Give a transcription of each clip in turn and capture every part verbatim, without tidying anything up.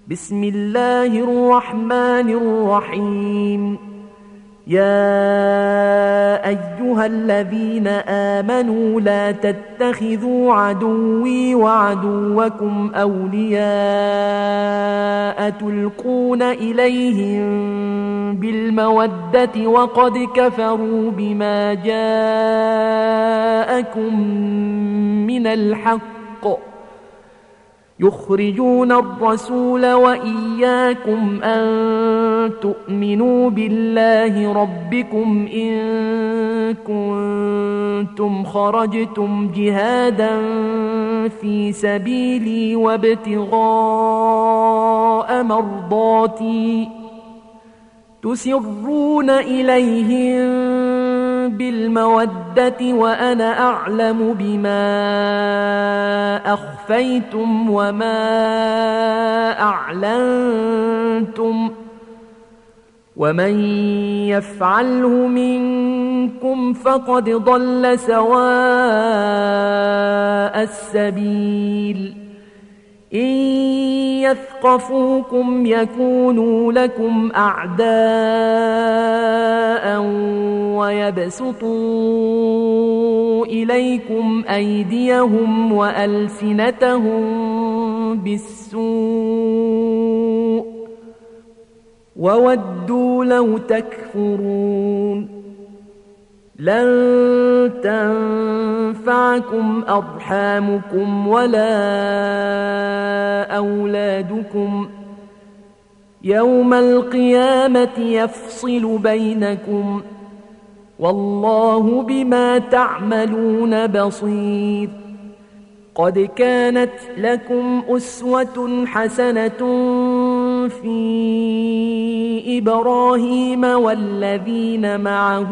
بسم الله الرحمن الرحيم. يا أيها الذين آمنوا لا تتخذوا عدوي وعدوكم أولياء تلقون إليهم بالمودة وقد كفروا بما جاءكم من الحق يخرجون الرسول وإياكم أن تؤمنوا بالله ربكم إن كنتم خرجتم جهادا في سبيلي وابتغاء مرضاتي تسرون إليهم بالمودة وأنا أعلم بما أخفيتم وما أعلنتم ومن يفعله منكم فقد ضل سواء السبيل. إن يثقفوكم يكونوا لكم أعداء ويبسطوا إليكم أيديهم وألسنتهم بالسوء وودوا لو تكفرون. لن تنفعكم أرحامكم ولا أولادكم يوم القيامة يفصل بينكم والله بما تعملون بصير. قد كانت لكم أسوة حسنة في إبراهيم والذين معه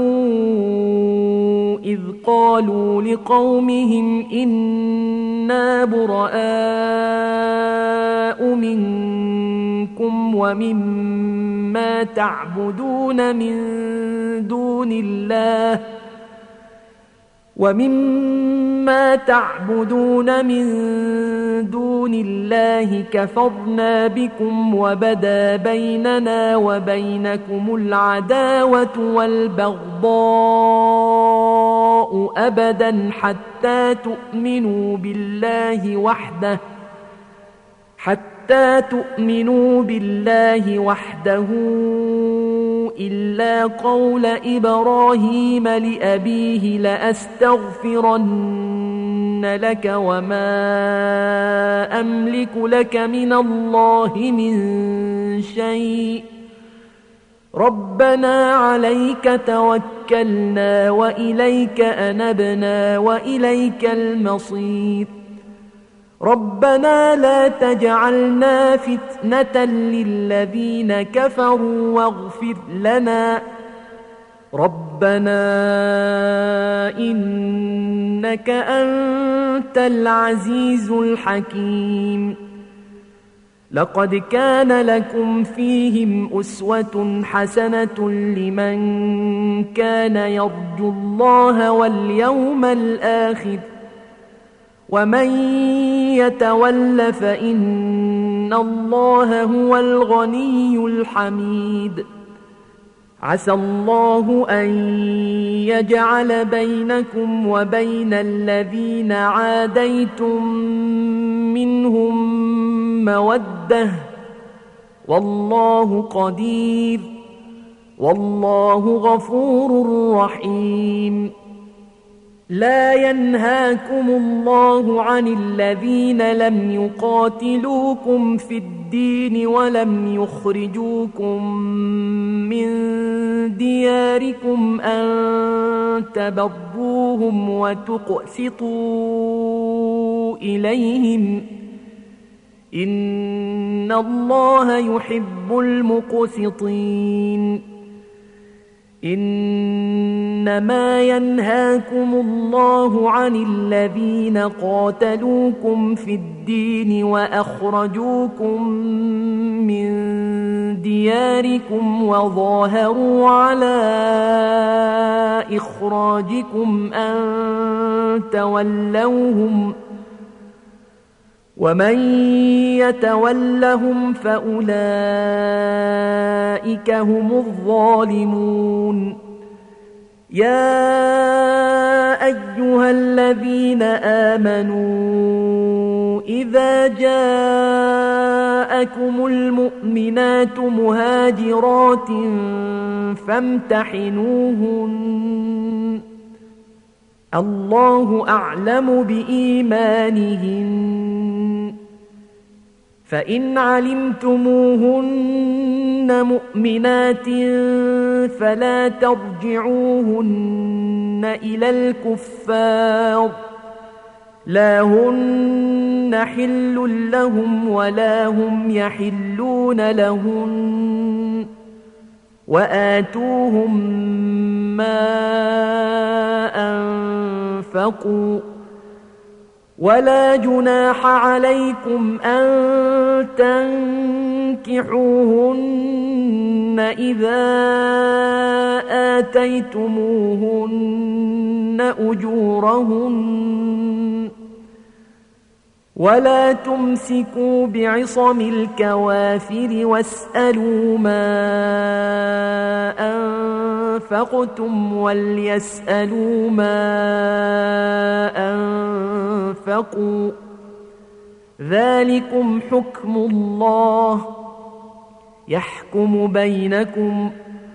إذ قالوا لقومهم إنا براء منكم ومما تعبدون من دون الله ومما تعبدون من دون الله كفرنا بكم وبدا بيننا وبينكم العداوة والبغضاء أبدا حتى تؤمنوا بالله وحده حتى تؤمنوا بالله وحده إلا قول إبراهيم لأبيه لأستغفرن لك وما أملك لك من الله من شيء ربنا عليك توكلنا وإليك أنبنا وإليك المصير. ربنا لا تجعلنا فتنة للذين كفروا واغفر لنا ربنا إنك أنت العزيز الحكيم. لقد كان لكم فيهم أسوة حسنة لمن كان يرجو الله واليوم الآخر ومن يتول فإن الله هو الغني الحميد. عسى الله أن يجعل بينكم وبين الذين عاديتم منهم مودة والله قدير والله غفور رحيم. لا ينهاكم الله عن الذين لم يقاتلوكم في الدين ولم يخرجوكم من دياركم أن تبروهم وتقسطوا إليهم إن الله يحب المقسطين. إنما ينهاكم الله عن الذين قاتلوكم في الدين وأخرجوكم من دياركم وظاهروا على إخراجكم أن تولوهم ومن يتولهم فأولئك هم الظالمون يا أيها الذين آمنوا إذا جاءكم المؤمنات مهاجرات فامتحنوهن الله أعلم بإيمانهن فإن علمتموهن مؤمنات فلا ترجعوهن إلى الكفار لا هن حل لهم ولا هم يحلون لهن وآتوهم ما أنفقوا ولا جناح عليكم أن تنكحوهن إذا آتيتموهن أجورهن ولا تمسكوا بعصم الكوافر واسألوا ما أنفقتم وليسألوا ما أنفقوا ذلكم حكم الله يحكم بينكم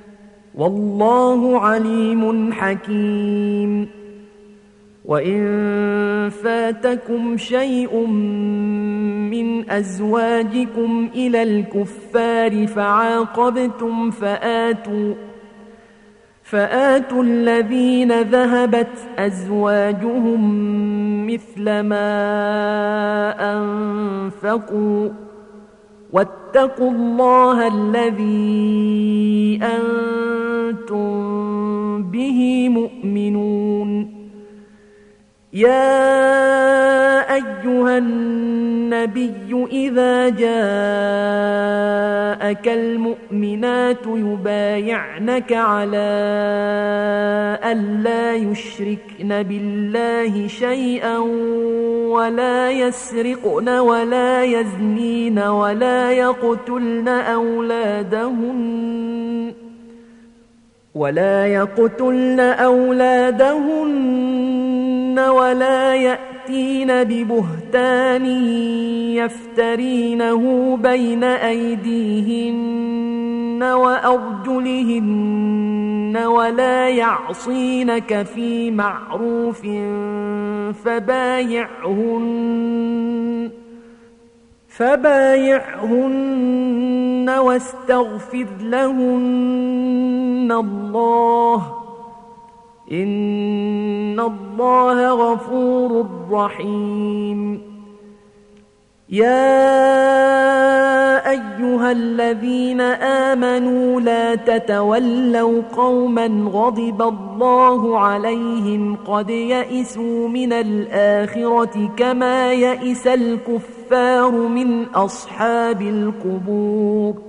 والله عليم حكيم وإن فاتكم شيء من أزواجكم إلى الكفار فعاقبتم فآتوا فآتوا الذين ذهبت أزواجهم مثل ما أنفقوا واتقوا الله الذي أنتم به مؤمنون يا أيها النبي إذا جاءك المؤمنات يبايعنك على ألا يشركن بالله شيئا ولا يسرقن ولا يزنين ولا يقتلن أولادهن ولا يقتلن أولادهن ولا يأتين ببهتان يفترينه بين أيديهن وأرجلهن ولا يعصينك في معروف فبايعهن فبايعهن واستغفر لهن الله إن الله غفور رحيم يا أيها الذين آمنوا لا تتولوا قوما غضب الله عليهم قد يئسوا من الآخرة كما يئس الكفار من أصحاب القبور